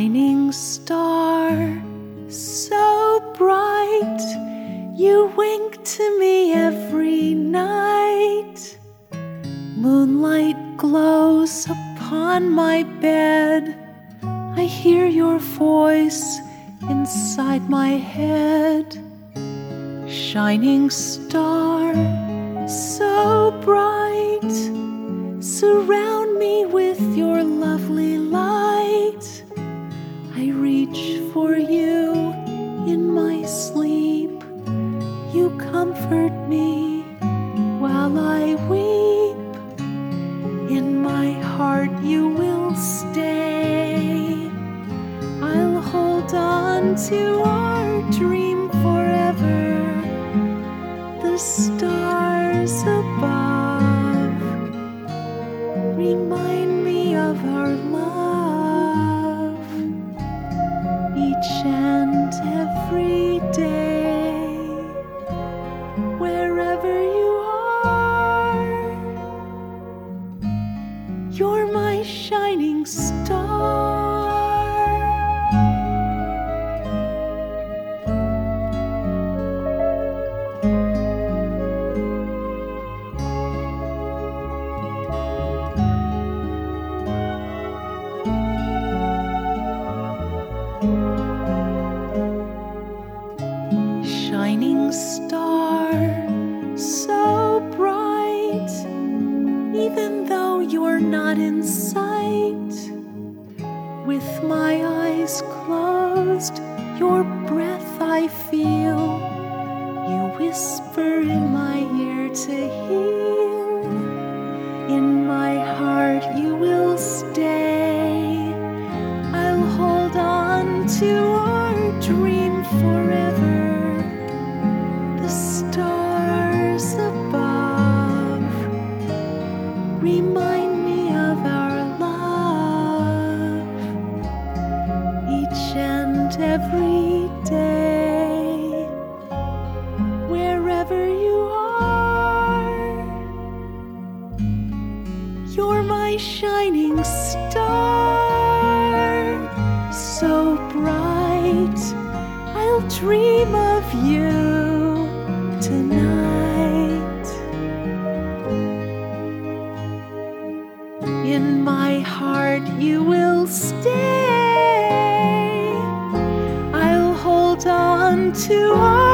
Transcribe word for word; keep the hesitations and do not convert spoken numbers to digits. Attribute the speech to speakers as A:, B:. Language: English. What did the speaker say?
A: Shining star, so bright, you wink to me every night. Moonlight glows upon my bed, I hear your voice inside my head. Shining star, so bright, surround me with your lovely light. I reach for you in my sleep. You comfort me while I weep. In my heart you will stay. I'll hold on to our dream forever. The stars above remind me of our love each and every day. Wherever you are, you're my shining star. Shining star, so bright, even though you're not in sight. With my eyes closed, your breath I feel. You whisper in my ear to heal. In my heart you will stay. I'll hold on to our dream forever. Stars above remind me of our love each and every day. Wherever you are, you're my shining star. So bright, I'll dream of you tonight. In my heart you will stay. I'll hold on to our